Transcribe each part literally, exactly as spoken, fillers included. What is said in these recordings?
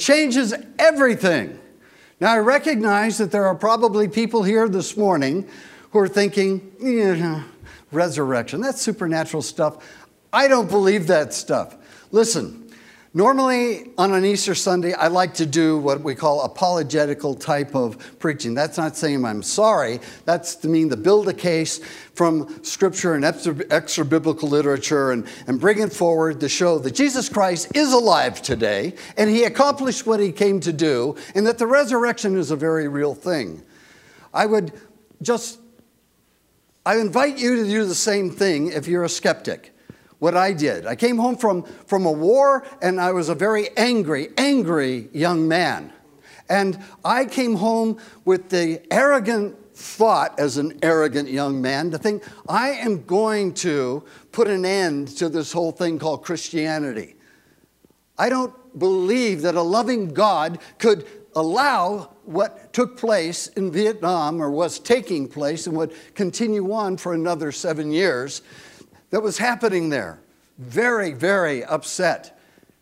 changes everything. Now, I recognize that there are probably people here this morning who are thinking, yeah, resurrection, that's supernatural stuff. I don't believe that stuff. Listen. Normally, on an Easter Sunday, I like to do what we call apologetical type of preaching. That's not saying I'm sorry. That's to mean to build a case from Scripture and extra biblical literature and, and bring it forward to show that Jesus Christ is alive today and he accomplished what he came to do and that the resurrection is a very real thing. I would just, I invite you to do the same thing if you're a skeptic. What I did. I came home from, from a war, and I was a very angry, angry young man. And I came home with the arrogant thought, as an arrogant young man, to think, I am going to put an end to this whole thing called Christianity. I don't believe that a loving God could allow what took place in Vietnam, or was taking place, and would continue on for another seven years, that was happening there. Very, very upset.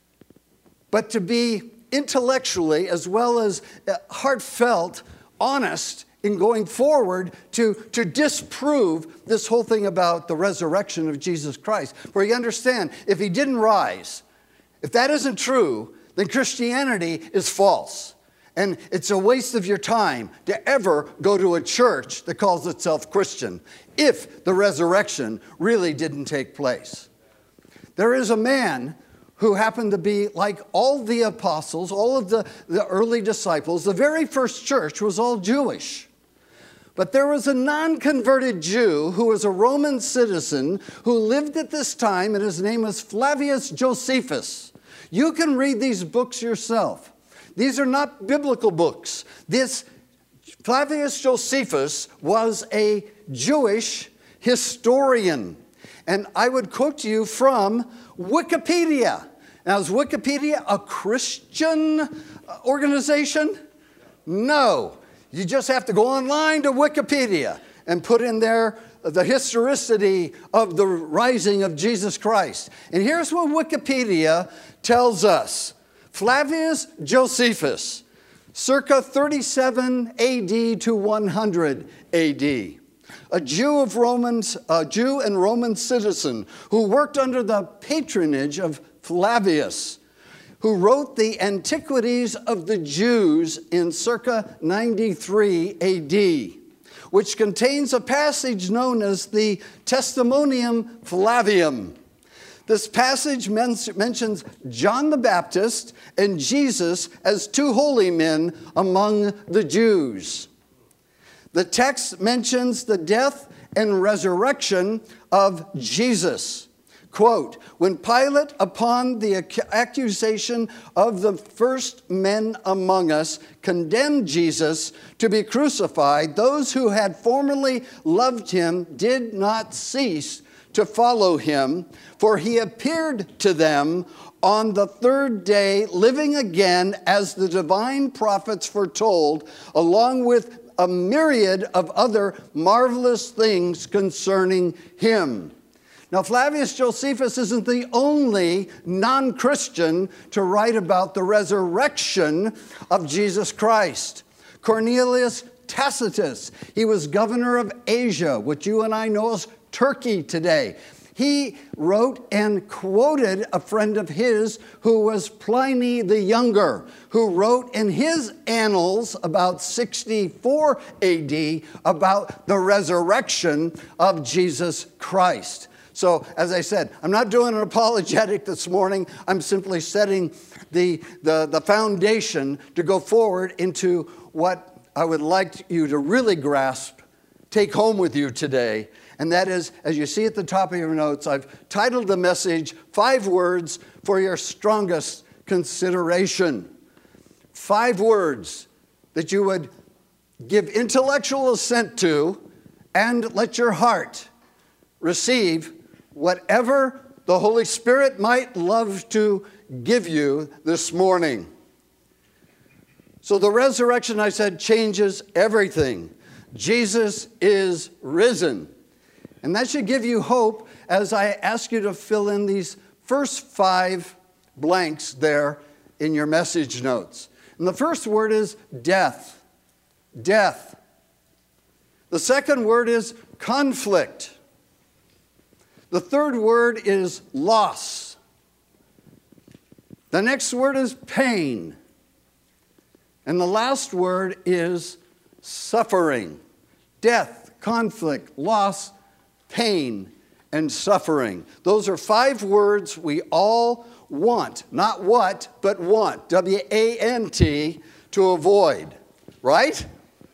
But to be intellectually as well as heartfelt, honest in going forward to, to disprove this whole thing about the resurrection of Jesus Christ. For you understand, if he didn't rise, if that isn't true, then Christianity is false. And it's a waste of your time to ever go to a church that calls itself Christian if the resurrection really didn't take place. There is a man who happened to be like all the apostles, all of the, the early disciples. The very first church was all Jewish. But there was a non-converted Jew who was a Roman citizen who lived at this time, and his name was Flavius Josephus. You can read these books yourself. These are not biblical books. This Flavius Josephus was a Jewish historian. And I would quote to you from Wikipedia. Now, is Wikipedia a Christian organization? No. You just have to go online to Wikipedia and put in there the historicity of the rising of Jesus Christ. And here's what Wikipedia tells us. Flavius Josephus, circa thirty-seven A D to one hundred A D, a Jew of Romans, a Jew and Roman citizen who worked under the patronage of Flavius, who wrote the Antiquities of the Jews in circa ninety-three A D, which contains a passage known as the Testimonium Flavium. This passage men- mentions John the Baptist and Jesus as two holy men among the Jews. The text mentions the death and resurrection of Jesus. Quote, when Pilate, upon the ac- accusation of the first men among us, condemned Jesus to be crucified, those who had formerly loved him did not cease to follow him, for he appeared to them on the third day, living again as the divine prophets foretold, along with a myriad of other marvelous things concerning him. Now, Flavius Josephus isn't the only non-Christian to write about the resurrection of Jesus Christ. Cornelius Tacitus, he was governor of Asia, which you and I know as Turkey today. He wrote and quoted a friend of his who was Pliny the Younger, who wrote in his annals about sixty-four A D about the resurrection of Jesus Christ. So, as I said, I'm not doing an apologetic this morning. I'm simply setting the, the, the foundation to go forward into what I would like you to really grasp, take home with you today. And that is, as you see at the top of your notes, I've titled the message, Five Words for Your Strongest Consideration. Five words that you would give intellectual assent to and let your heart receive whatever the Holy Spirit might love to give you this morning. So the resurrection, I said, changes everything. Jesus is risen. And that should give you hope as I ask you to fill in these first five blanks there in your message notes. And the first word is death. Death. The second word is conflict. The third word is loss. The next word is pain. And the last word is suffering. Death, conflict, loss, pain, and suffering. Those are five words we all want. Not what, but want. W A N T, to avoid. Right?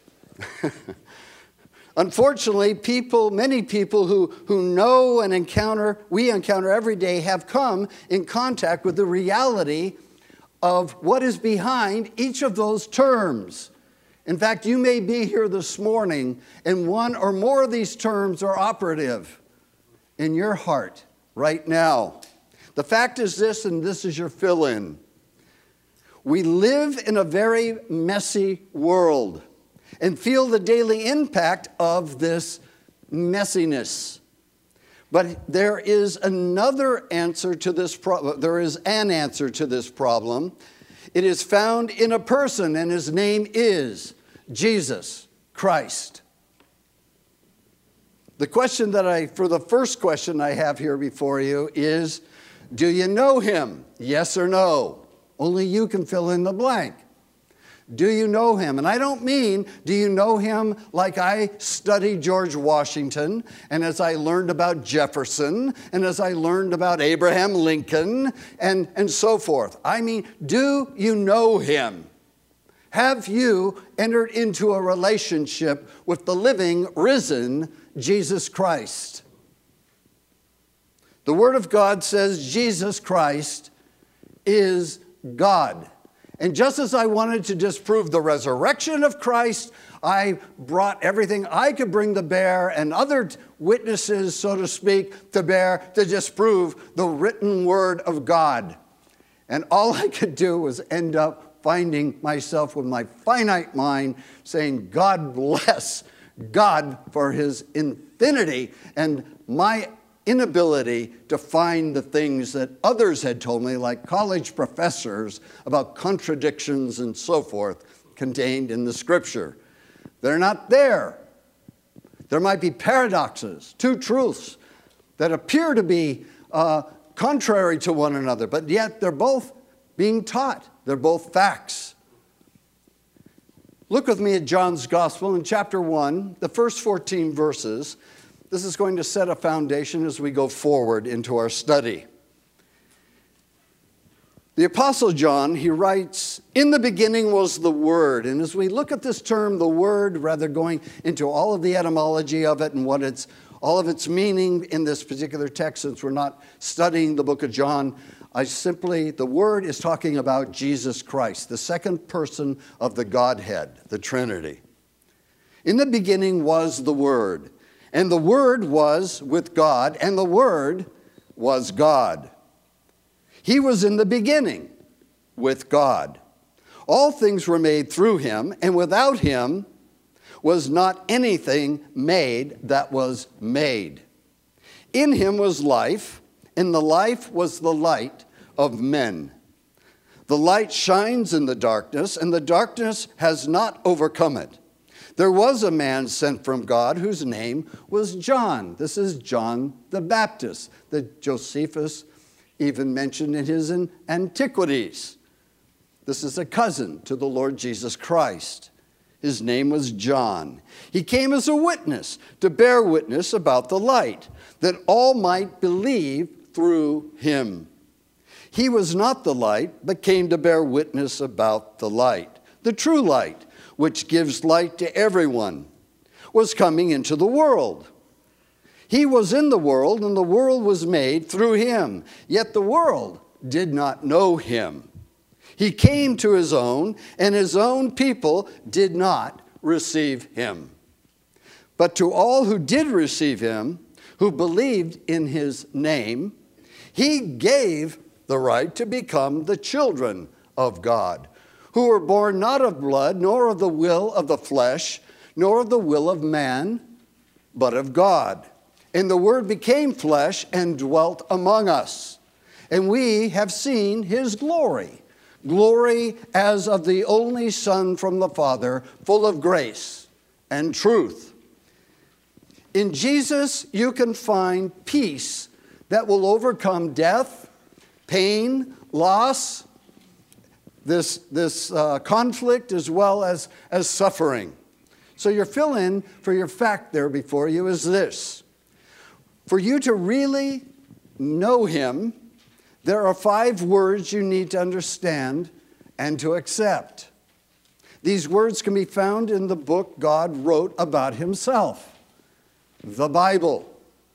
Unfortunately, people, many people who, who know and encounter, we encounter every day, have come in contact with the reality of what is behind each of those terms. In fact, you may be here this morning and one or more of these terms are operative in your heart right now. The fact is this, and this is your fill-in. We live in a very messy world and feel the daily impact of this messiness. But there is another answer to this problem. There is an answer to this problem. It is found in a person, and his name is Jesus Christ. The question that I, for the first question I have here before you is, do you know him? Yes or no? Only you can fill in the blank. Do you know him? And I don't mean, do you know him like I studied George Washington, and as I learned about Jefferson, and as I learned about Abraham Lincoln, and, and so forth. I mean, do you know him? Have you entered into a relationship with the living, risen Jesus Christ? The Word of God says Jesus Christ is God. And just as I wanted to disprove the resurrection of Christ, I brought everything I could bring to bear and other witnesses, so to speak, to bear to disprove the written Word of God. And all I could do was end up finding myself with my finite mind saying, God bless God for his infinity and my inability to find the things that others had told me, like college professors, about contradictions and so forth contained in the Scripture. They're not there. There might be paradoxes, two truths that appear to be uh, contrary to one another, but yet they're both being taught. They're both facts. Look with me at John's Gospel in chapter one, the first fourteen verses. This is going to set a foundation as we go forward into our study. The Apostle John, he writes, "In the beginning was the Word." And as we look at this term, the Word, rather going into all of the etymology of it and what it's, all of its meaning in this particular text, since we're not studying the book of John, I simply, the Word is talking about Jesus Christ, the second person of the Godhead, the Trinity. In the beginning was the Word. And the Word was with God, and the Word was God. He was in the beginning with God. All things were made through him, and without him was not anything made that was made. In him was life, and the life was the light of men. The light shines in the darkness, and the darkness has not overcome it. There was a man sent from God whose name was John. This is John the Baptist, that Josephus even mentioned in his Antiquities. This is a cousin to the Lord Jesus Christ. His name was John. He came as a witness to bear witness about the light, that all might believe through him. He was not the light, but came to bear witness about the light. The true light, which gives light to everyone, was coming into the world. He was in the world, and the world was made through him. Yet the world did not know him. He came to his own, and his own people did not receive him. But to all who did receive him, who believed in his name, he gave the right to become the children of God, who were born not of blood, nor of the will of the flesh, nor of the will of man, but of God. And the Word became flesh and dwelt among us. And we have seen his glory, glory as of the only Son from the Father, full of grace and truth. In Jesus, you can find peace that will overcome death, pain, loss, this, this uh, conflict, as well as, as suffering. So your fill-in for your fact there before you is this. For you to really know him, there are five words you need to understand and to accept. These words can be found in the book God wrote about himself, the Bible.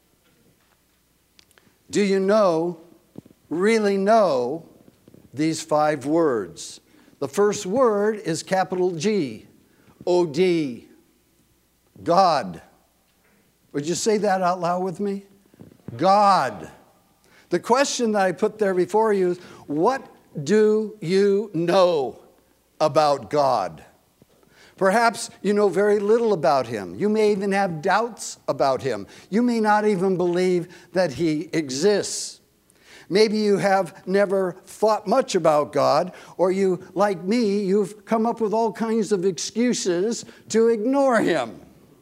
Do you know, really know, these five words? The first word is capital G, O D, God. Would you say that out loud with me? God. The question that I put there before you is, what do you know about God? Perhaps you know very little about him. You may even have doubts about him. You may not even believe that he exists. Maybe you have never thought much about God, or you, like me, you've come up with all kinds of excuses to ignore him.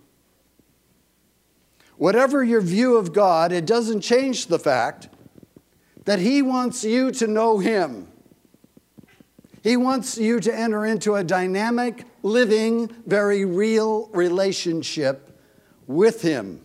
Whatever your view of God, it doesn't change the fact that he wants you to know him. He wants you to enter into a dynamic, living, very real relationship with him.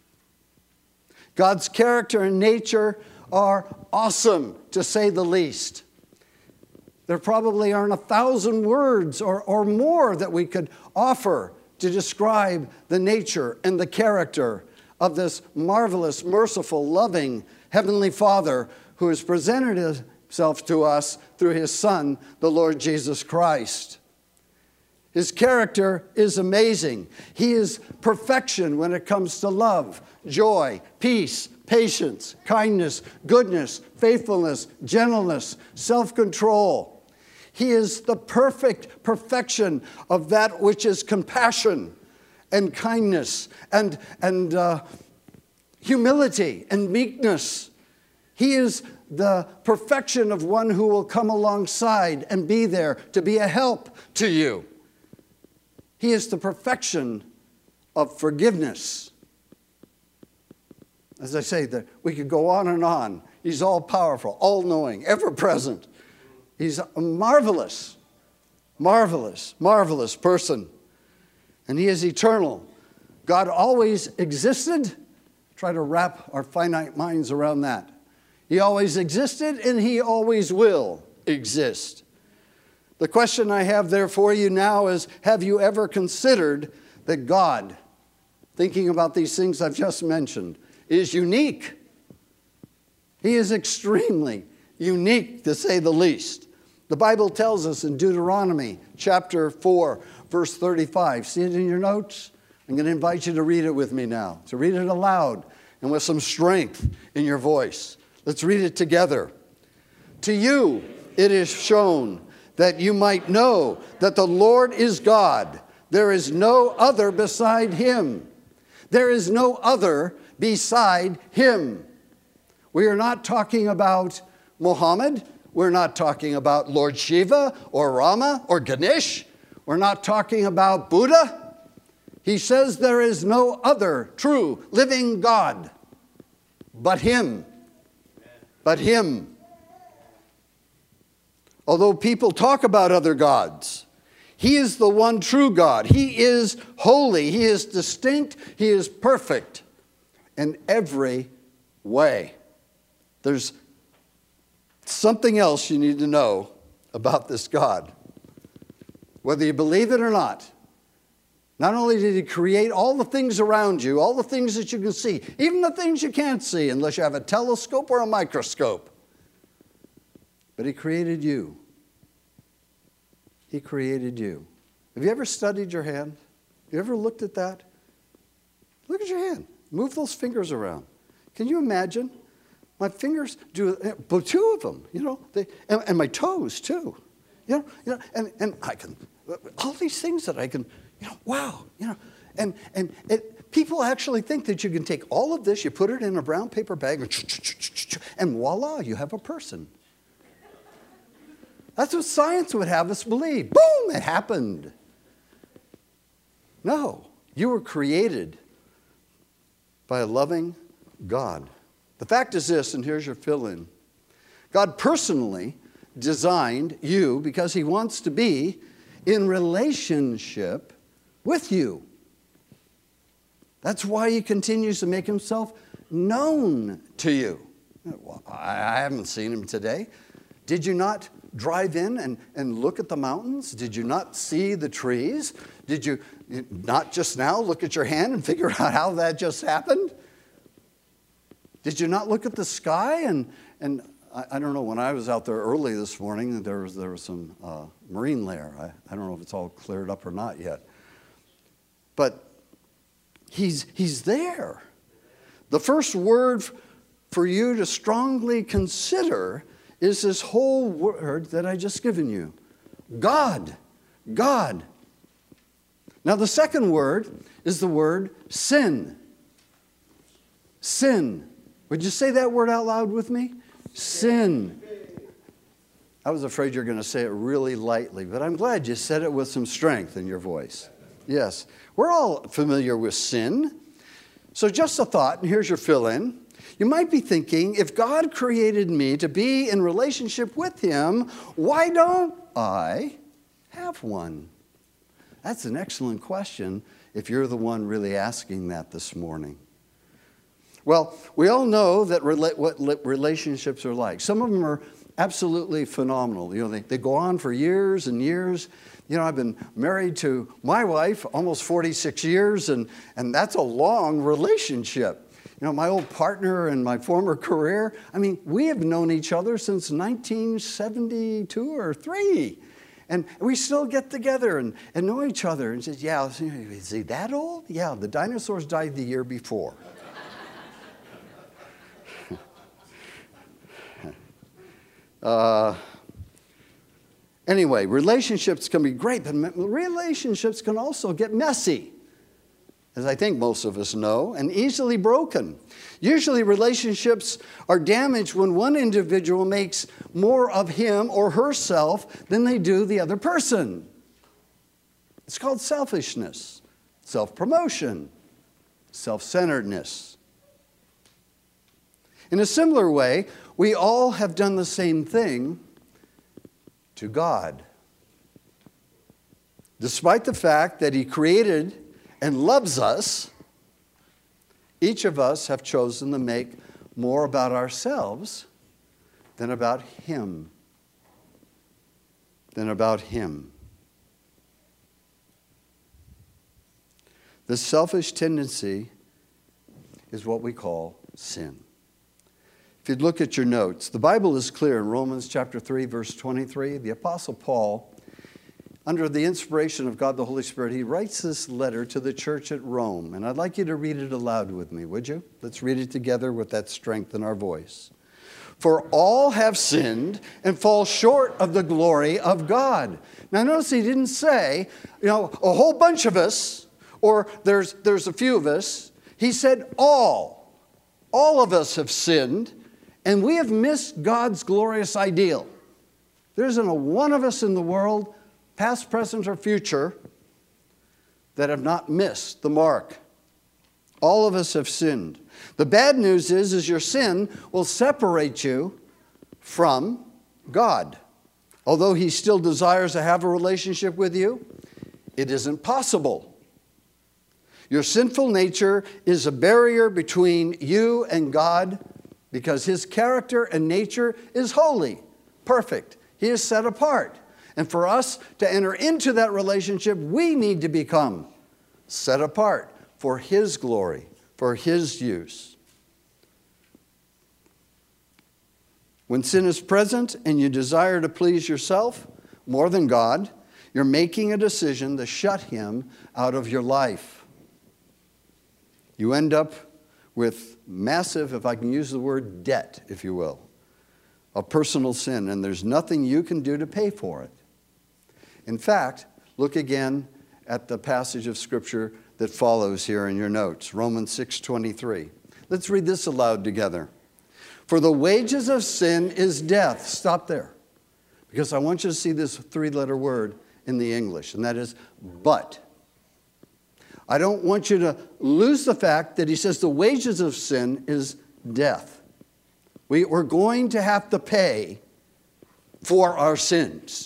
God's character and nature are awesome, to say the least. There probably aren't a thousand words or, or more that we could offer to describe the nature and the character of this marvelous, merciful, loving Heavenly Father who has presented himself to us through his Son, the Lord Jesus Christ. His character is amazing. He is perfection when it comes to love, joy, peace, patience, kindness, goodness, faithfulness, gentleness, self-control. He is the perfect perfection of that which is compassion and kindness and, and uh, humility and meekness. He is the perfection of one who will come alongside and be there to be a help to you. He is the perfection of forgiveness. As I say, that we could go on and on. He's all-powerful, all-knowing, ever-present. He's a marvelous, marvelous, marvelous person. And he is eternal. God always existed. Try to wrap our finite minds around that. He always existed, and he always will exist. The question I have there for you now is, have you ever considered that God, thinking about these things I've just mentioned, is unique? He is extremely unique, to say the least. The Bible tells us in Deuteronomy chapter four, verse thirty-five. See it in your notes? I'm going to invite you to read it with me now, to read it aloud and with some strength in your voice. Let's read it together. To you it is shown that you might know that the Lord is God. There is no other beside him. There is no other beside him. We are not talking about Muhammad. We're not talking about Lord Shiva or Rama or Ganesh. We're not talking about Buddha. He says there is no other true living God but him. But him. Although people talk about other gods, he is the one true God. He is holy. He is distinct. He is perfect in every way. There's something else you need to know about this God. Whether you believe it or not, not only did he create all the things around you, all the things that you can see, even the things you can't see unless you have a telescope or a microscope, but he created you. He created you. Have you ever studied your hand? Have you ever looked at that? Look at your hand. Move those fingers around. Can you imagine? My fingers do, but two of them, you know, they, and, and my toes too. You know, you know, and, and I can, all these things that I can, you know, wow, you know, and, and it, people actually think that you can take all of this, you put it in a brown paper bag, and, and voila, you have a person. That's what science would have us believe. Boom, it happened. No, you were created by a loving God. The fact is this, and here's your fill-in. God personally designed you because he wants to be in relationship with you. That's why he continues to make himself known to you. Well, I haven't seen him today. Did you not drive in and, and look at the mountains? Did you not see the trees? Did you not just now look at your hand and figure out how that just happened? Did you not look at the sky? And, and I, I don't know, when I was out there early this morning, there was, there was some uh, marine layer. I, I don't know if it's all cleared up or not yet. But he's, he's there. The first word for you to strongly consider is this whole word that I just given you. God. God. Now the second word is the word sin. Sin. Would you say that word out loud with me? Sin. I was afraid you were going to say it really lightly, but I'm glad you said it with some strength in your voice. Yes. We're all familiar with sin. So just a thought, and here's your fill-in. You might be thinking, if God created me to be in relationship with him, why don't I have one? That's an excellent question if you're the one really asking that this morning. Well, we all know that rela- what relationships are like. Some of them are absolutely phenomenal. You know, they, they go on for years and years. You know, I've been married to my wife almost forty-six years, and, and that's a long relationship. You know, my old partner in my former career, I mean, we have known each other since nineteen seventy-two or three. And we still get together and, and know each other and say, yeah, is he that old? Yeah, the dinosaurs died the year before. uh, anyway, relationships can be great, but relationships can also get messy, as I think most of us know, and easily broken. Usually relationships are damaged when one individual makes more of him or herself than they do the other person. It's called selfishness, self-promotion, self-centeredness. In a similar way, we all have done the same thing to God. Despite the fact that he created and loves us, each of us have chosen to make more about ourselves than about him. Than about him. The selfish tendency is what we call sin. If you'd look at your notes, the Bible is clear in Romans chapter three, verse twenty-three. The Apostle Paul, under the inspiration of God the Holy Spirit, he writes this letter to the church at Rome. And I'd like you to read it aloud with me, would you? Let's read it together with that strength in our voice. For all have sinned and fall short of the glory of God. Now notice he didn't say, you know, a whole bunch of us, or there's, there's a few of us. He said all. All of us have sinned, and we have missed God's glorious ideal. There isn't a one of us in the world, past, present, or future, that have not missed the mark. All of us have sinned. The bad news is, is your sin will separate you from God. Although he still desires to have a relationship with you, it isn't possible. Your sinful nature is a barrier between you and God because his character and nature is holy, perfect. He is set apart. And for us to enter into that relationship, we need to become set apart for his glory, for his use. When sin is present and you desire to please yourself more than God, you're making a decision to shut him out of your life. You end up with massive, if I can use the word debt, if you will, of personal sin, and there's nothing you can do to pay for it. In fact, look again at the passage of Scripture that follows here in your notes, Romans six twenty-three. Let's read this aloud together. For the wages of sin is death. Stop there. Because I want you to see this three-letter word in the English, and that is but. I don't want you to lose the fact that he says the wages of sin is death. We, we're going to have to pay for our sins.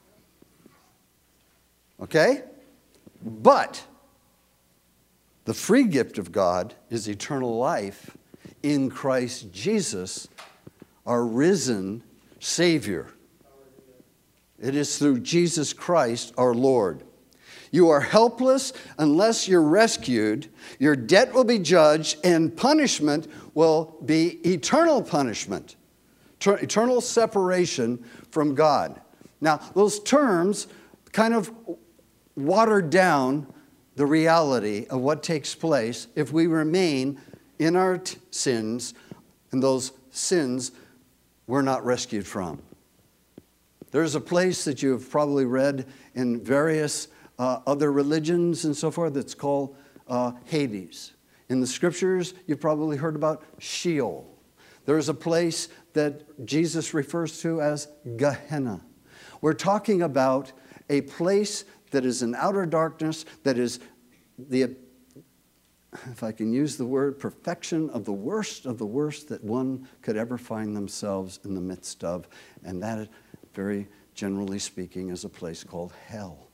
Okay? But the free gift of God is eternal life in Christ Jesus, our risen Savior. It is through Jesus Christ our Lord. You are helpless unless you're rescued. Your debt will be judged, and punishment will be eternal punishment, eternal separation from God. Now, those terms kind of watered down the reality of what takes place if we remain in our t- sins, and those sins we're not rescued from. There's a place that you've probably read in various uh, other religions and so forth that's called uh, Hades. In the scriptures, you've probably heard about Sheol. There's a place that Jesus refers to as Gehenna. We're talking about a place that is in outer darkness, that is the, if I can use the word, perfection of the worst of the worst that one could ever find themselves in the midst of. And that, very generally speaking, is a place called hell.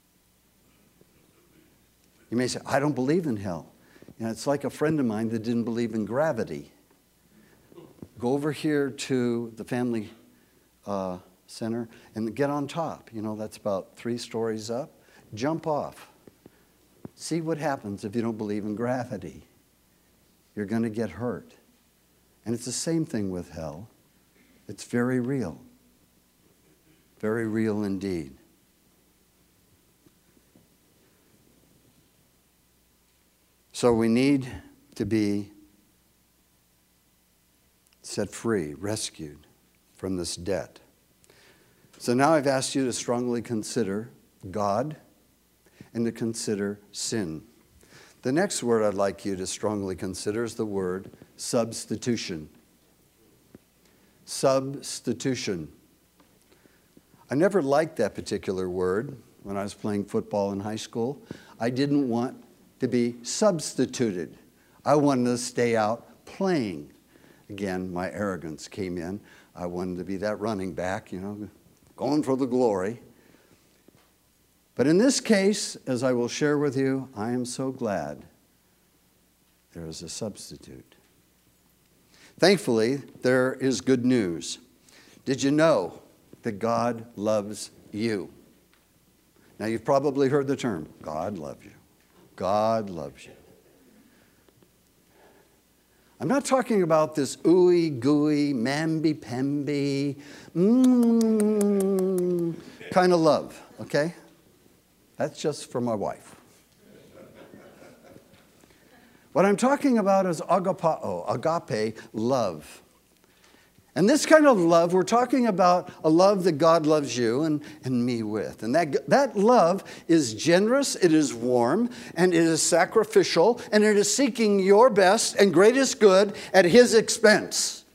You may say, I don't believe in hell. You know, it's like a friend of mine that didn't believe in gravity. Go over here to the family uh, center and get on top. You know, that's about three stories up. Jump off. See what happens if you don't believe in gravity. You're going to get hurt. And it's the same thing with hell. It's very real. Very real indeed. So we need to be set free, rescued from this debt. So now I've asked you to strongly consider God and to consider sin. The next word I'd like you to strongly consider is the word substitution. Substitution. I never liked that particular word when I was playing football in high school. I didn't want to be substituted. I wanted to stay out playing. Again, my arrogance came in. I wanted to be that running back, you know, going for the glory. But in this case, as I will share with you, I am so glad there is a substitute. Thankfully, there is good news. Did you know that God loves you? Now, you've probably heard the term, God loves you. God loves you. I'm not talking about this ooey gooey, mamby-pamby, mm, kind of love, okay? That's just for my wife. What I'm talking about is agapao, agape love. And this kind of love, we're talking about a love that God loves you and, and me with. And that, that love is generous, it is warm, and it is sacrificial, and it is seeking your best and greatest good at His expense.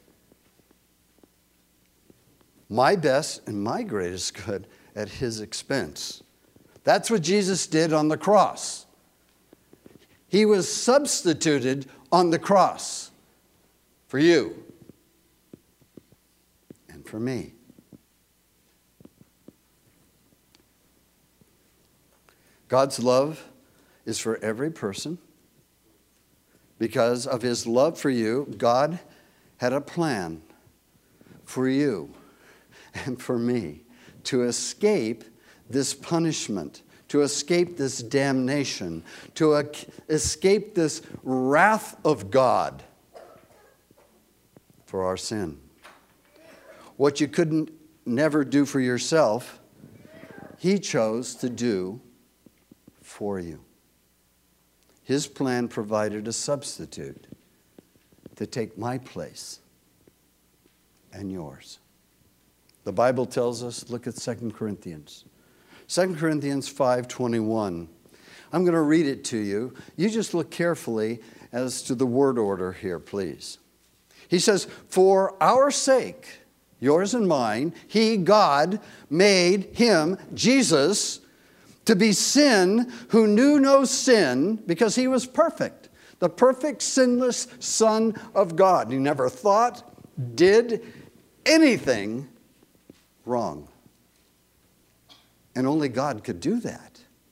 My best and my greatest good at His expense. That's what Jesus did on the cross. He was substituted on the cross for you. For me. God's love is for every person. Because of His love for you, God had a plan for you and for me to escape this punishment, to escape this damnation, to escape this wrath of God for our sin. What you couldn't never do for yourself, He chose to do for you. His plan provided a substitute to take my place and yours. The Bible tells us, look at Second Corinthians. Second Corinthians five twenty-one. I'm going to read it to you. You just look carefully as to the word order here, please. He says, for our sake, yours and mine, he, God, made him, Jesus, to be sin who knew no sin because he was perfect. The perfect, sinless Son of God. He never thought, did anything wrong. And only God could do that.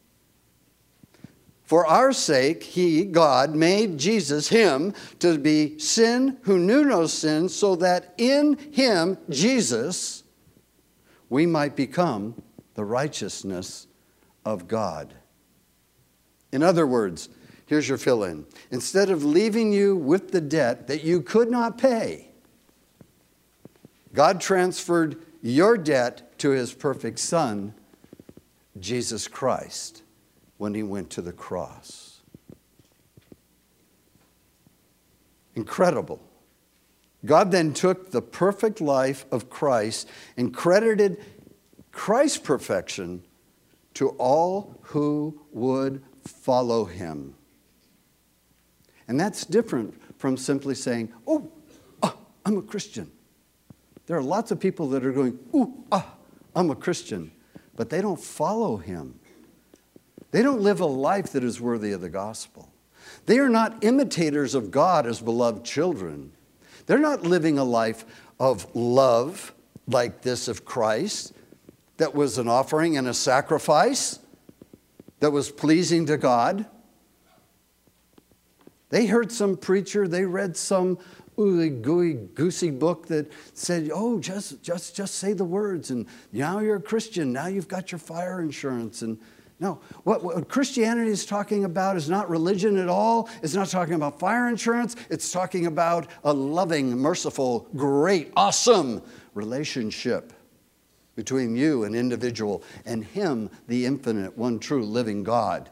For our sake, he, God, made Jesus, him, to be sin who knew no sin, so that in him, Jesus, we might become the righteousness of God. In other words, here's your fill-in. Instead of leaving you with the debt that you could not pay, God transferred your debt to his perfect Son, Jesus Christ, when he went to the cross. Incredible. God then took the perfect life of Christ and credited Christ's perfection to all who would follow him. And that's different from simply saying, oh, ah, I'm a Christian. There are lots of people that are going, ooh, ah, I'm a Christian, but they don't follow him. They don't live a life that is worthy of the gospel. They are not imitators of God as beloved children. They're not living a life of love like this of Christ that was an offering and a sacrifice that was pleasing to God. They heard some preacher, they read some ooey gooey goosey book that said, oh, just, just, just say the words and now you're a Christian, now you've got your fire insurance. And no, what, what Christianity is talking about is not religion at all. It's not talking about fire insurance. It's talking about a loving, merciful, great, awesome relationship between you, an individual, and him, the infinite, one true living God.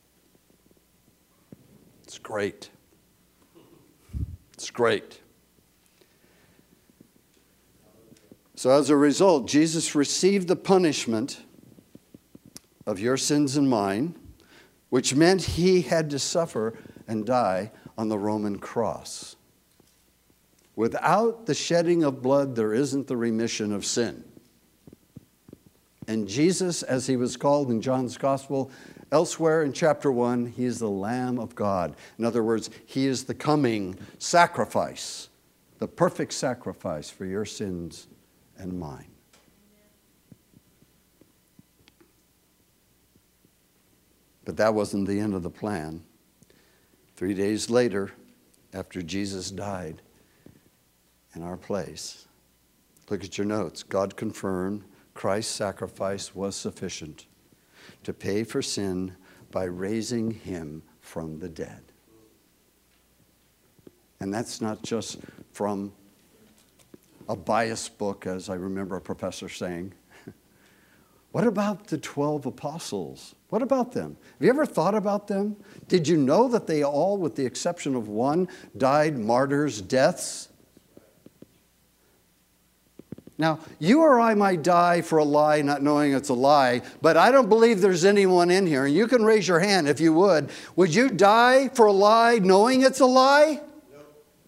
It's great. It's great. So as a result, Jesus received the punishment of your sins and mine, which meant he had to suffer and die on the Roman cross. Without the shedding of blood, there isn't the remission of sin. And Jesus, as he was called in John's Gospel, elsewhere in chapter one, he is the Lamb of God. In other words, he is the coming sacrifice, the perfect sacrifice for your sins and mine. But that wasn't the end of the plan. Three days later, after Jesus died in our place, look at your notes. God confirmed Christ's sacrifice was sufficient to pay for sin by raising him from the dead. And that's not just from a biased book, as I remember a professor saying. What about the twelve apostles? What about them? Have you ever thought about them? Did you know that they all, with the exception of one, died martyrs' deaths? Now, you or I might die for a lie not knowing it's a lie, but I don't believe there's anyone in here, and you can raise your hand if you would. Would you die for a lie knowing it's a lie? No.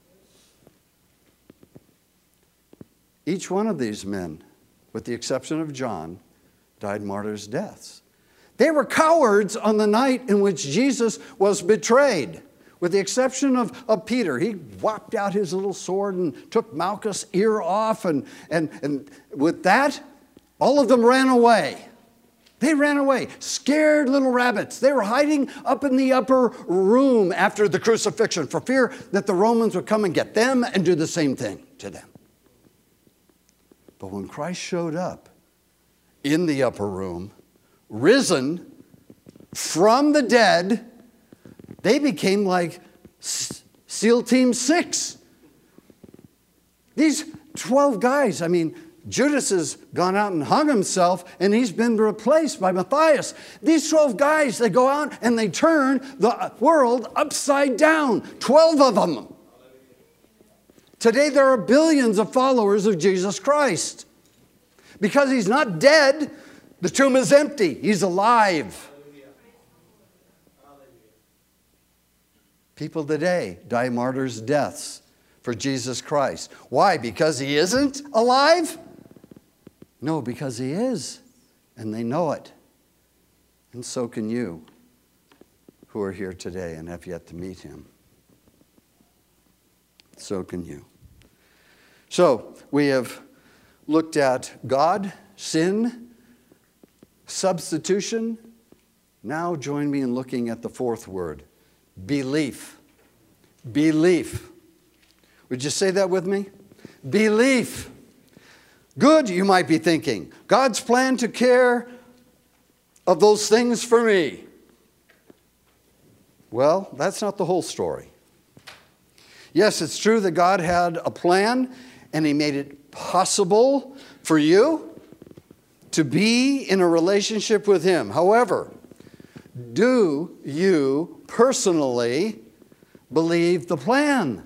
Each one of these men, with the exception of John, died martyrs' deaths. They were cowards on the night in which Jesus was betrayed. With the exception of, of Peter, he whopped out his little sword and took Malchus' ear off. And, and, and with that, all of them ran away. They ran away, scared little rabbits. They were hiding up in the upper room after the crucifixion for fear that the Romans would come and get them and do the same thing to them. But when Christ showed up in the upper room, risen from the dead, they became like SEAL Team Six. These twelve guys, I mean, Judas has gone out and hung himself, and he's been replaced by Matthias. These twelve guys, they go out and they turn the world upside down. twelve of them. Today there are billions of followers of Jesus Christ. Because he's not dead, the tomb is empty. He's alive. People today die martyrs' deaths for Jesus Christ. Why? Because he isn't alive? No, because he is, and they know it. And so can you, who are here today and have yet to meet him. So can you. So, we have looked at God, sin, substitution. Now join me in looking at the fourth word, belief. Belief. Would you say that with me? Belief. Good, you might be thinking. God's plan to care of those things for me. Well, that's not the whole story. Yes, it's true that God had a plan and he made it possible for you to be in a relationship with him. However, do you personally believe the plan?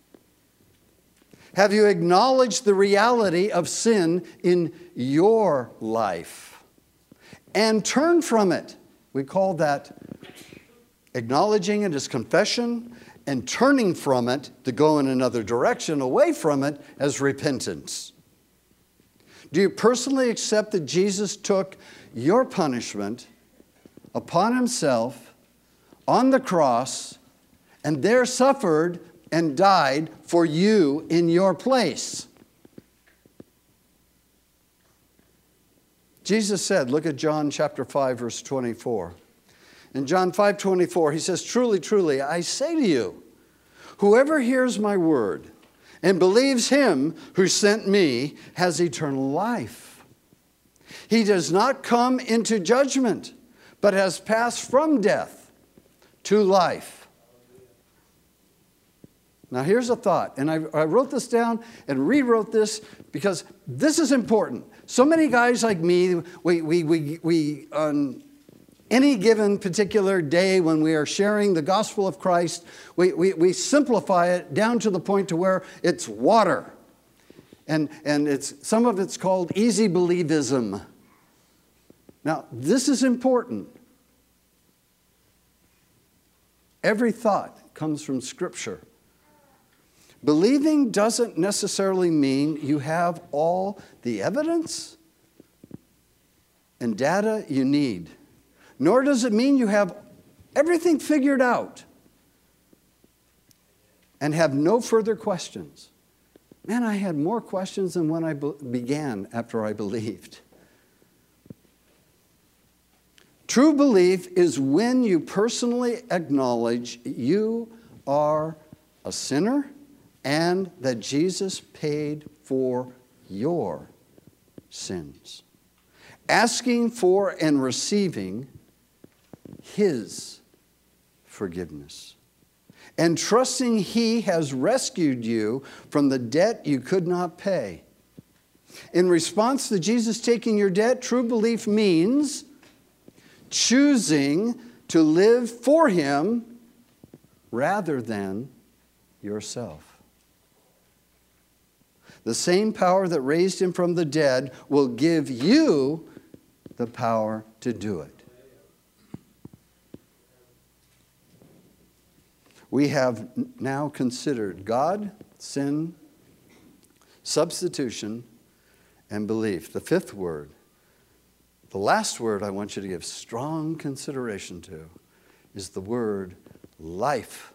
Have you acknowledged the reality of sin in your life and turned from it? We call that acknowledging it as confession, and turning from it to go in another direction, away from it, as repentance. Do you personally accept that Jesus took your punishment upon himself on the cross and there suffered and died for you in your place? Jesus said, look at John chapter five, verse twenty-four. In John five twenty-four, he says, truly, truly, I say to you, whoever hears my word and believes him who sent me has eternal life. He does not come into judgment, but has passed from death to life. Now here's a thought, and I, I wrote this down and rewrote this because this is important. So many guys like me, we, we, we, we on any given particular day when we are sharing the gospel of Christ, we, we, we simplify it down to the point to where it's water. And, and it's, some of it's called easy believism. Now, this is important. Every thought comes from Scripture. Believing doesn't necessarily mean you have all the evidence and data you need. Nor does it mean you have everything figured out and have no further questions. Man, I had more questions than when I be- began after I believed. True belief is when you personally acknowledge you are a sinner and that Jesus paid for your sins. Asking for and receiving his forgiveness. And trusting he has rescued you from the debt you could not pay. In response to Jesus taking your debt, true belief means choosing to live for him rather than yourself. The same power that raised him from the dead will give you the power to do it. We have now considered God, sin, substitution, and belief. The fifth word, the last word I want you to give strong consideration to, is the word life.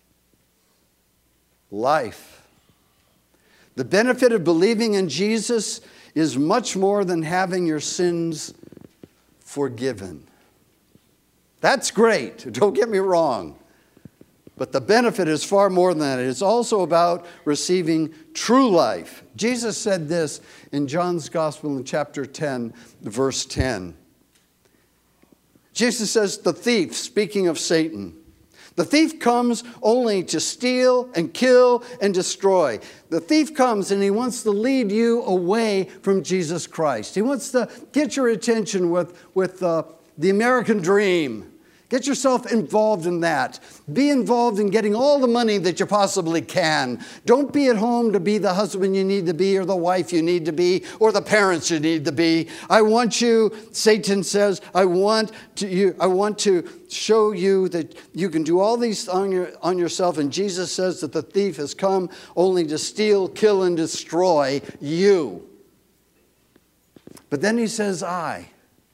Life. The benefit of believing in Jesus is much more than having your sins forgiven. That's great, don't get me wrong. But the benefit is far more than that. It's also about receiving true life. Jesus said this in John's Gospel in chapter ten, verse ten. Jesus says, the thief, speaking of Satan, the thief comes only to steal and kill and destroy. The thief comes and he wants to lead you away from Jesus Christ. He wants to get your attention with, with uh, the American dream. Get yourself involved in that. Be involved in getting all the money that you possibly can. Don't be at home to be the husband you need to be or the wife you need to be or the parents you need to be. I want you, Satan says, I want to, you, I want to show you that you can do all these on, your, on yourself. And Jesus says that the thief has come only to steal, kill, and destroy you. But then he says, I,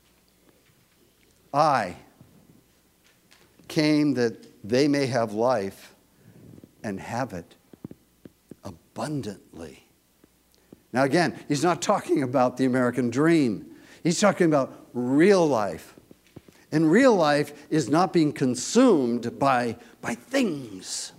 I came that they may have life and have it abundantly. Now again, he's not talking about the American dream. He's talking about real life. And real life is not being consumed by, by things.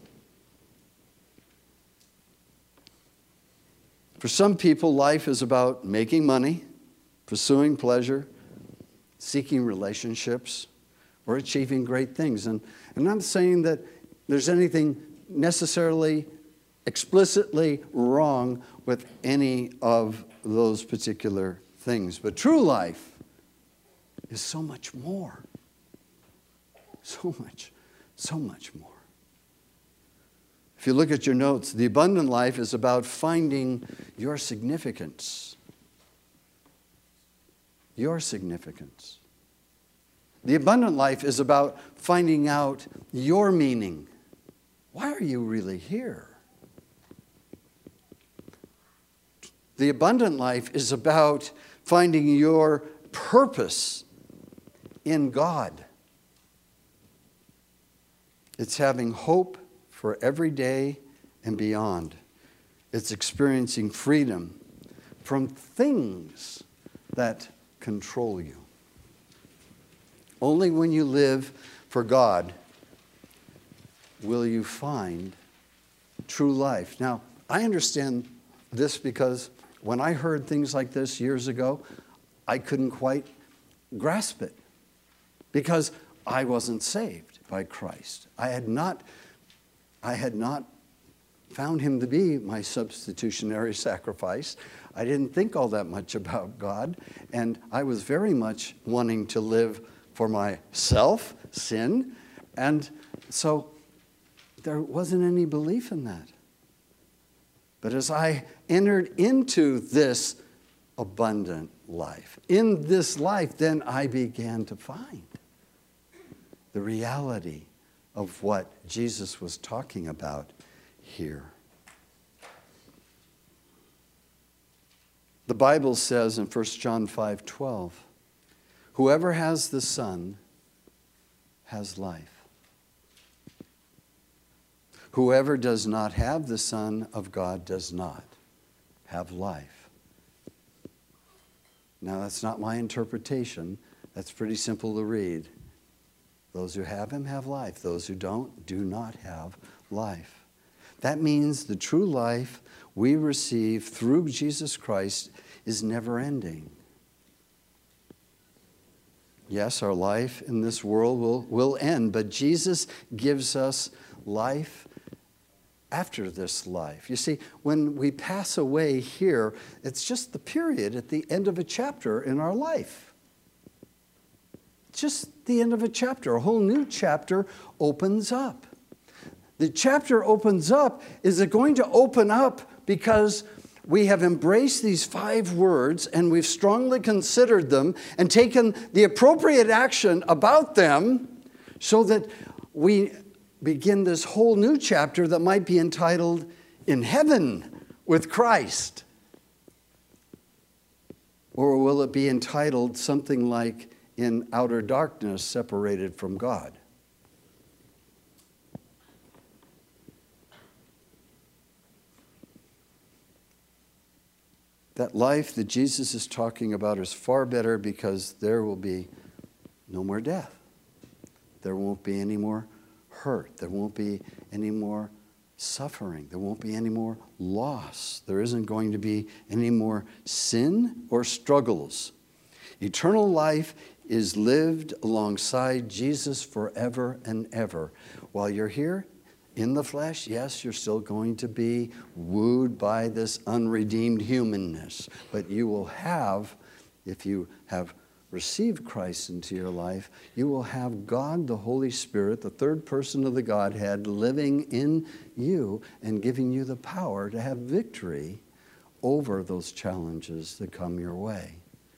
For some people, life is about making money, pursuing pleasure, seeking relationships, or achieving great things. And, and I'm not saying that there's anything necessarily explicitly wrong with any of those particular things. But true life is so much more. So much, so much more. If you look at your notes, the abundant life is about finding your significance. Your significance. The abundant life is about finding out your meaning. Why are you really here? The abundant life is about finding your purpose in God. It's having hope for every day and beyond. It's experiencing freedom from things that control you. Only when you live for God will you find true life. Now, I understand this because when I heard things like this years ago, I couldn't quite grasp it because I wasn't saved by Christ. I had not, I had not found him to be my substitutionary sacrifice. I didn't think all that much about God, and I was very much wanting to live for myself, sin, and so there wasn't any belief in that. But as I entered into this abundant life, in this life, then I began to find the reality of what Jesus was talking about here. The Bible says in First John five twelve, whoever has the Son has life. Whoever does not have the Son of God does not have life. Now, that's not my interpretation. That's pretty simple to read. Those who have him have life. Those who don't, do not have life. That means the true life we receive through Jesus Christ is never ending. Yes, our life in this world will, will end, but Jesus gives us life after this life. You see, when we pass away here, it's just the period at the end of a chapter in our life. Just the end of a chapter. A whole new chapter opens up. The chapter opens up. Is it going to open up because we have embraced these five words and we've strongly considered them and taken the appropriate action about them so that we begin this whole new chapter that might be entitled In Heaven with Christ? Or will it be entitled something like In Outer Darkness Separated from God? That life that Jesus is talking about is far better because there will be no more death. There won't be any more hurt. There won't be any more suffering. There won't be any more loss. There isn't going to be any more sin or struggles. Eternal life is lived alongside Jesus forever and ever. While you're here in the flesh, yes, you're still going to be wooed by this unredeemed humanness. But you will have, if you have receive Christ into your life, you will have God, the Holy Spirit, the third person of the Godhead, living in you and giving you the power to have victory over those challenges that come your way.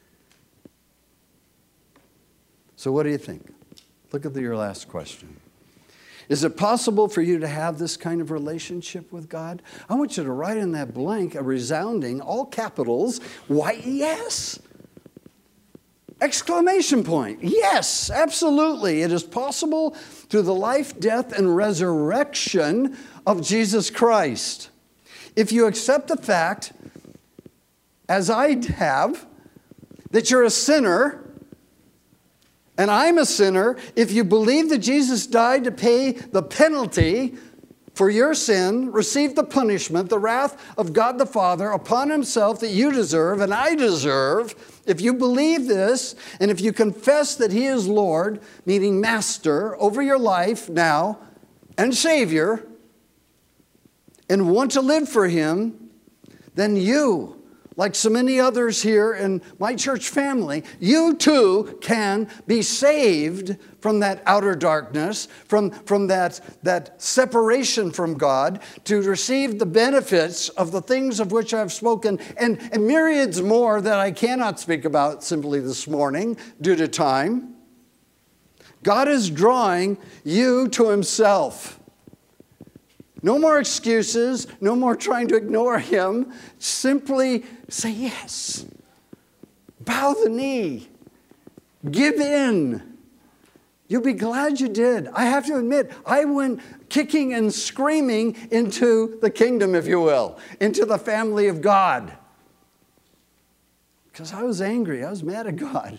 So what do you think? Look at the, your last question. Is it possible for you to have this kind of relationship with God? I want you to write in that blank a resounding, all capitals, why yes. Exclamation point. Yes, absolutely. It is possible through the life, death, and resurrection of Jesus Christ. If you accept the fact, as I have, that you're a sinner, and I'm a sinner, if you believe that Jesus died to pay the penalty for your sin, received the punishment, the wrath of God the Father upon himself that you deserve and I deserve, if you believe this, and if you confess that he is Lord, meaning master, over your life now, and Savior, and want to live for him, then you, like so many others here in my church family, you too can be saved from that outer darkness, from, from that, that separation from God, to receive the benefits of the things of which I've spoken, and, and myriads more that I cannot speak about simply this morning due to time. God is drawing you to himself. No more excuses, no more trying to ignore him. Simply say yes. Bow the knee. Give in. You'll be glad you did. I have to admit, I went kicking and screaming into the kingdom, if you will, into the family of God. Because I was angry. I was mad at God.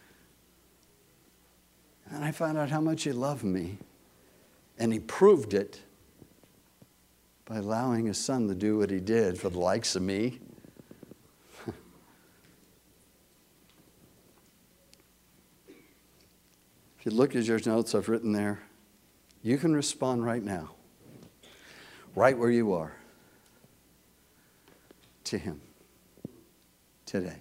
And I found out how much he loved me. And he proved it by allowing his son to do what he did for the likes of me. If you look at your notes I've written there, you can respond right now, right where you are, to him today,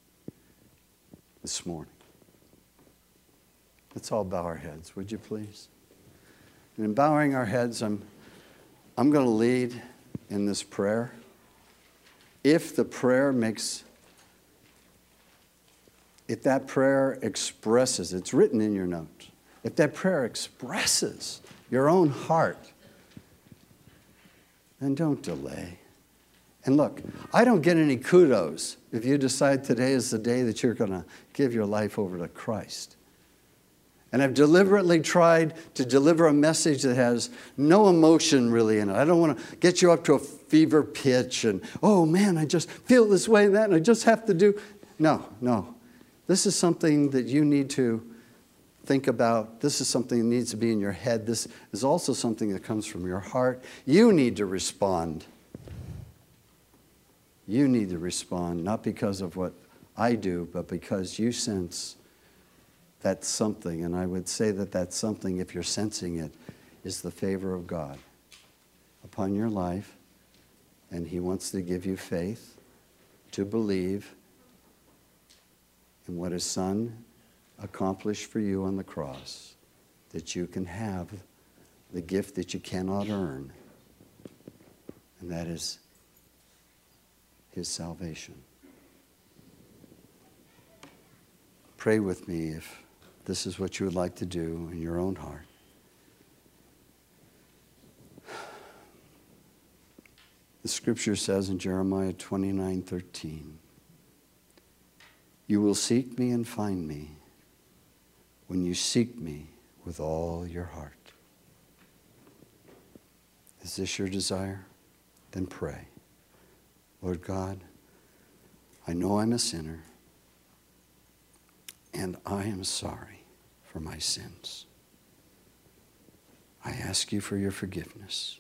this morning. Let's all bow our heads, would you please? And in bowing our heads, I'm I'm going to lead in this prayer. If the prayer makes, if that prayer expresses, it's written in your notes, if that prayer expresses your own heart, then don't delay. And look, I don't get any kudos if you decide today is the day that you're going to give your life over to Christ. And I've deliberately tried to deliver a message that has no emotion really in it. I don't want to get you up to a fever pitch and, oh man, I just feel this way and that, and I just have to do. No, no. This is something that you need to think about. This is something that needs to be in your head. This is also something that comes from your heart. You need to respond. You need to respond, not because of what I do, but because you sense that's something, and I would say that that something, if you're sensing it, is the favor of God upon your life, and he wants to give you faith to believe in what his son accomplished for you on the cross, that you can have the gift that you cannot earn, and that is his salvation. Pray with me if this is what you would like to do in your own heart. The scripture says in Jeremiah twenty-nine thirteen, you will seek me and find me when you seek me with all your heart. Is this your desire? Then pray. Lord God, I know I'm a sinner, and I am sorry for my sins. I ask you for your forgiveness.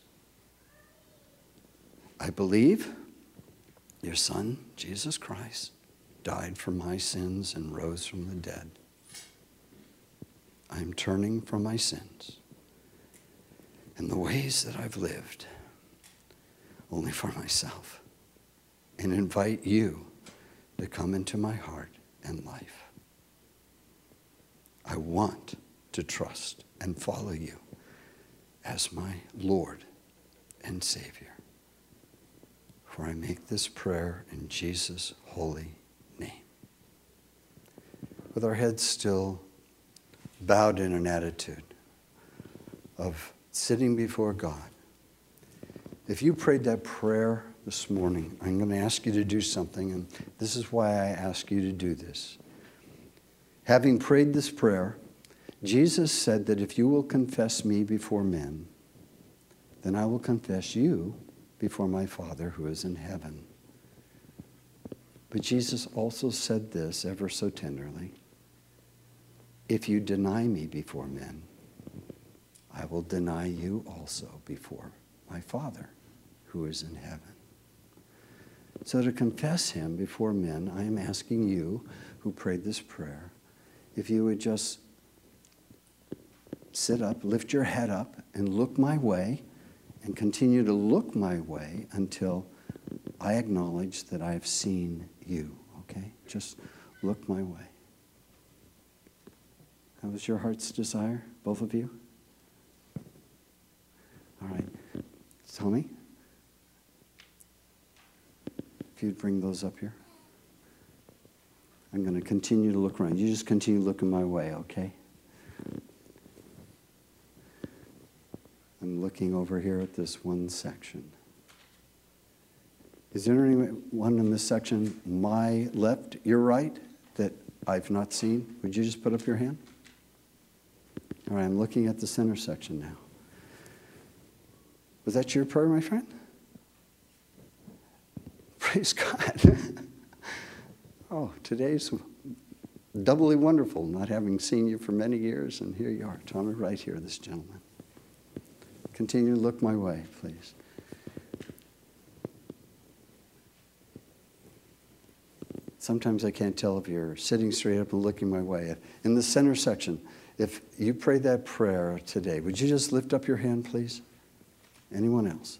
I believe your Son, Jesus Christ, died for my sins and rose from the dead. I am turning from my sins and the ways that I've lived only for myself, and invite you to come into my heart and life. I want to trust and follow you as my Lord and Savior. For I make this prayer in Jesus' holy name. With our heads still bowed in an attitude of sitting before God. If you prayed that prayer this morning, I'm going to ask you to do something, and this is why I ask you to do this. Having prayed this prayer, Jesus said that if you will confess me before men, then I will confess you before my Father who is in heaven. But Jesus also said this ever so tenderly, if you deny me before men, I will deny you also before my Father who is in heaven. So to confess him before men, I am asking you who prayed this prayer, if you would just sit up, lift your head up, and look my way, and continue to look my way until I acknowledge that I have seen you, okay? Just look my way. That was your heart's desire, both of you? All right. Tommy? If you'd bring those up here. I'm going to continue to look around. You just continue looking my way, okay? I'm looking over here at this one section. Is there anyone in this section, my left, your right, that I've not seen? Would you just put up your hand? All right, I'm looking at the center section now. Was that your prayer, my friend? Praise God. Oh, today's doubly wonderful, not having seen you for many years, and here you are, Tommy, right here, this gentleman. Continue to look my way, please. Sometimes I can't tell if you're sitting straight up and looking my way. In the center section, if you prayed that prayer today, would you just lift up your hand, please? Anyone else?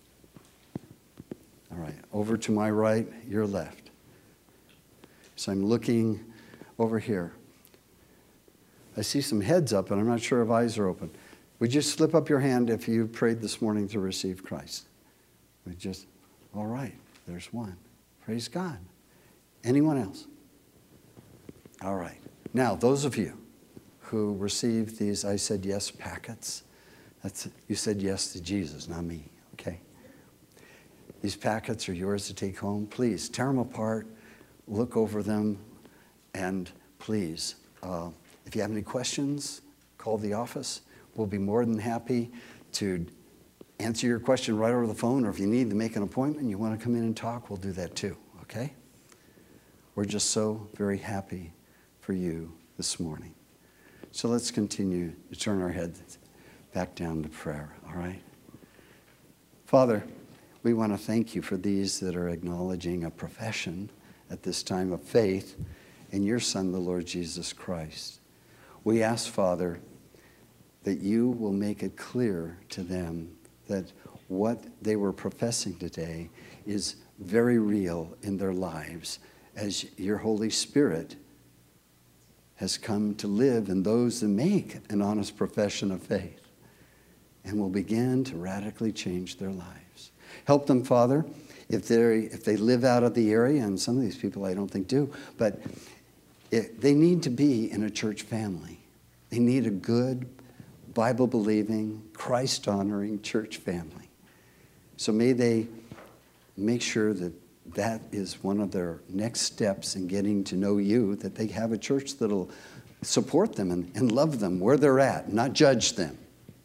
All right, over to my right, your left. So I'm looking over here. I see some heads up, and I'm not sure if eyes are open. Would you slip up your hand if you prayed this morning to receive Christ? We just, all right, there's one. Praise God. Anyone else? All right. Now, those of you who received these I said yes packets, that's, you said yes to Jesus, not me, okay? These packets are yours to take home. Please, tear them apart, look over them, and please, uh, if you have any questions, call the office. We'll be more than happy to answer your question right over the phone, or if you need to make an appointment, you want to come in and talk, we'll do that too, okay? We're just so very happy for you this morning. So let's continue to turn our heads back down to prayer, all right? Father, we want to thank you for these that are acknowledging a profession at this time of faith in your Son, the Lord Jesus Christ. We ask, Father, that you will make it clear to them that what they were professing today is very real in their lives as your Holy Spirit has come to live in those that make an honest profession of faith and will begin to radically change their lives. Help them, Father, if, they're, if they live out of the area, and some of these people I don't think do, but it, they need to be in a church family. They need a good, Bible-believing, Christ-honoring church family. So may they make sure that that is one of their next steps in getting to know you, that they have a church that'll support them and, and love them where they're at, not judge them.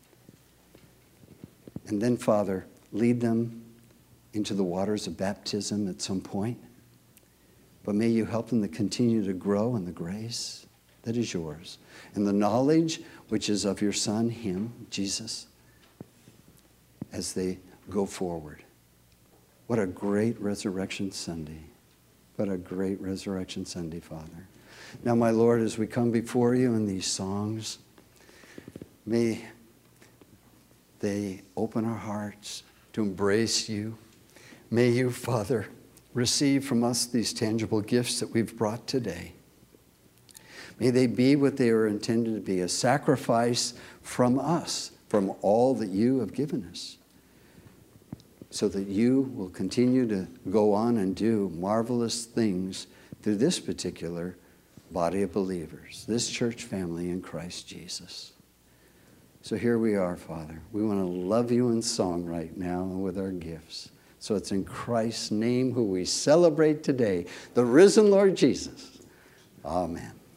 And then, Father, lead them into the waters of baptism at some point. But may you help them to continue to grow in the grace that is yours, and the knowledge which is of your Son, him, Jesus, as they go forward. What a great Resurrection Sunday. What a great Resurrection Sunday, Father. Now, my Lord, as we come before you in these songs, may they open our hearts to embrace you. May you, Father, receive from us these tangible gifts that we've brought today. May they be what they are intended to be, a sacrifice from us, from all that you have given us, so that you will continue to go on and do marvelous things through this particular body of believers, this church family in Christ Jesus. So here we are, Father. We want to love you in song right now and with our gifts. So it's in Christ's name who we celebrate today, the risen Lord Jesus. Amen.